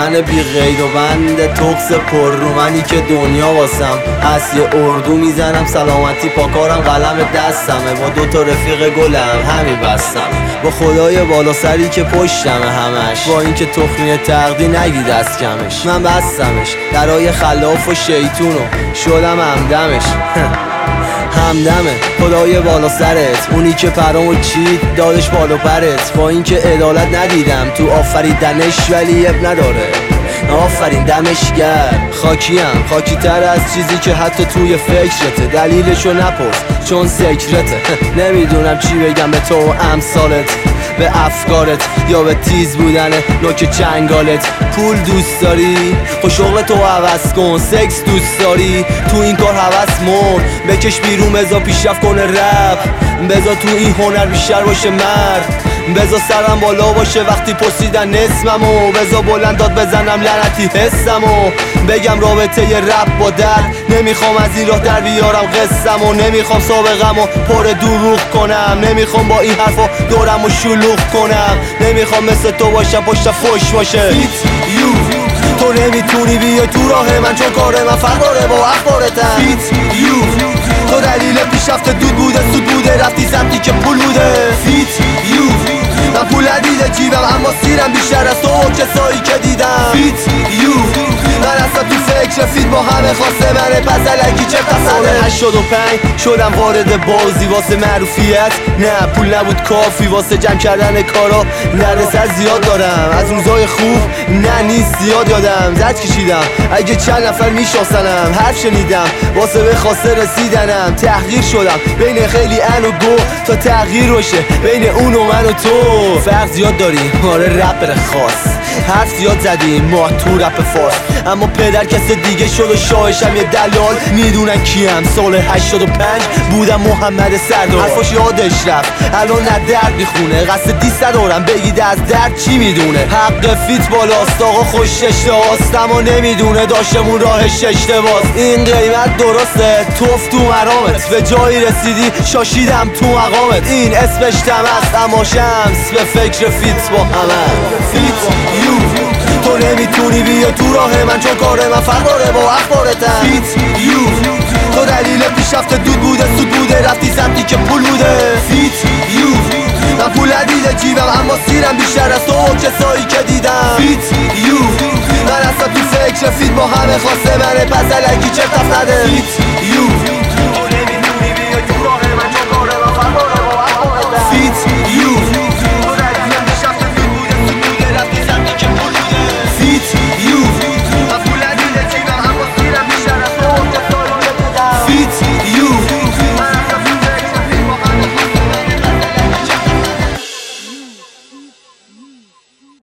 من بی قید و بند تخس پر رو منی که دنیا واسم هست یه اردو میزنم سلامتی پاکارم قلم دستمه با دوتا رفیق گلم همین بستم با خدای بالا سری که پشتمه همش با اینکه تخمی تقدی نگی دست کمش من بستمش درای خلاف و شیطونو شدم همدمش همدمه خدای بالا سرت اونی که پرامو چید دادش بالا پرت با اینکه عدالت ندیدم تو آفریدنش ولی اب نداره آفرین دمشگر خاکیم خاکی تر از چیزی که حتی توی فکرته دلیلشو نپرس چون سکرته نمیدونم چی بگم به تو و امثالت به افکارت یا به تیز بودن نوک چنگالت پول دوست داری؟ خب شغل تو عوض کن سکس دوست داری؟ تو این کار هوس مرد بکش بیرون بذار پیشرفت کنه رپ بذار تو این هنر بیشتر باشه مرد بذار سرم بالا باشه وقتی پرسیدن اسممو بذار بلند داد بزنم لعنتی حسمو بگم رابطه ی رپ با درد نمیخوام از این راه در بیارم قصمو نمیخوام سابقمو پر دروغ کنم نمیخوام با این حرفا دورمو شلوغ کنم نمیخوام مثل تو باشم پشت فوش باشه تو نمیتونی بیای تو راه من چون کار من فرق داره با اخبارتم تو دلیل پیشرفت دود بوده سود بوده رفتی سمتی که پول بوده من پول ندیده جیبم اما سیرم بیشتر از تو و کسایی که دیدم من اصلا تو فکر فیت با همه خواسته منه پس الکی چه قصده 85 شدم وارد بازی واسه معروفیت نه پول نبود کافی واسه جمع کردن کارا دردسر زیاد دارم از روزای خوب نه نیست زیاد یادم زد کشیدم اگه چند نفر میشناسنم حرف شنیدم واسه به خواسته رسیدنم تحقیر شدم بین خیلی ان و گو تا تغییر باشه بین اون و من و تو فرق زیاد داریم آره رپر خاص حرف زیاد زدیم ما تو رپ فارس اما پدر کس دیگه شد و شاهشم یه دلال میدونن کیم سال 85 بودم محمد سردار حرفاش یادش رفت الان نه درد میخونه قصد دیست ندارم بگید از درد چی میدونه حق فیت بالاست آقا خوش اشتهاست اما نمیدونه داشتمون راهش اشتباست این قیمت درسته توف تو مرامت به جایی رسیدی شاشیدم تو مقامت این اسمش تمست اما شمس به فکر فیت با همه فیت تو نمیتونی بیای تو راه من چون کار من فرق داره با اخبارتم تو دلیل پیشرفت دود بوده سود بوده رفتی سمتی که پول بوده من پول ندیده جیبم اما سیرم بیشتر از تو و کسایی که دیدم من اصلا تو فکر فیت با همه خواسته منه پس الکی چه تفت نده